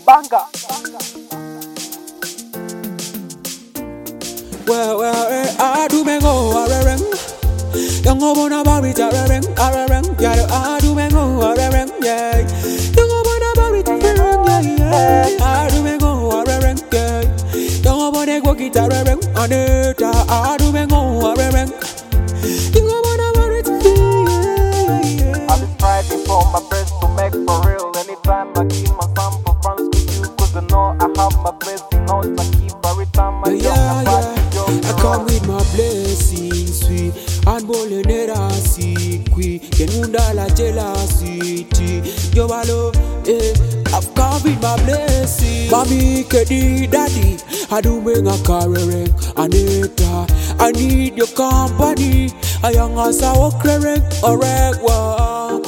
Banga. Well, I do me go, ararang. Young woman about it, ararang, ararang. Yeah, I do me go, ararang, yeah. Young woman about it, ararang, yeah. I do me go, ararang, yeah. Young woman go get ararang, aneta. I do me go, ararang. Young woman about it, yeah. I've been striving for my best to make for real. Anytime I give my sample France to you, 'cause I know I have my blessing. Not to keep every time I I come with my blessings, sweet and bolenera sikwi. Kenunda la jealousy, yo balo, I've come with my blessings. Mommy, kedi, daddy, I do make a career, Anita. I need your company. I young as I walk clearing, alright, wow.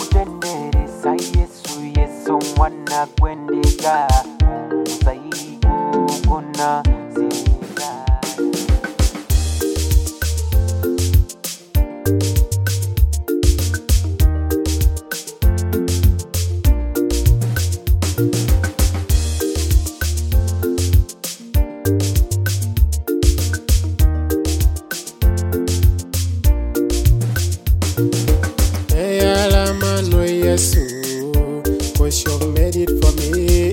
Cause you've made it for me.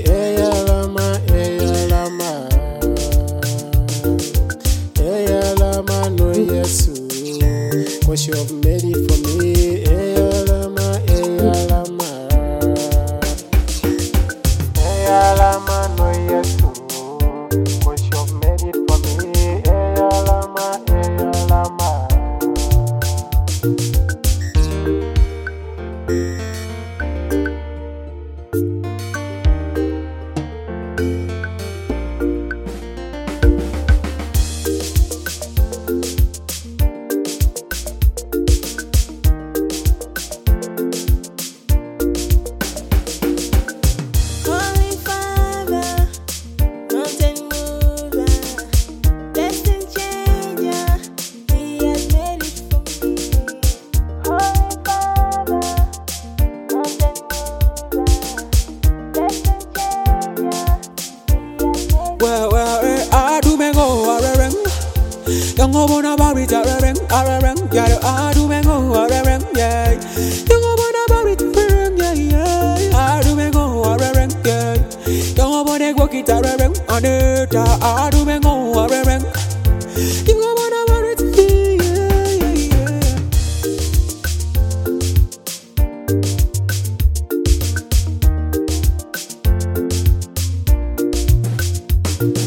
No yesu. Cause you've made it for me. No yesu. Cause you've made it for me. I do me go, ararang. Young woman about it, ararang, yeah. I do me go, ararang, yeah. Young woman about it, yeah. I do me go, ararang, yeah. Young woman go get ararang, aneta. I do me go, ararang. Young woman about it, yeah.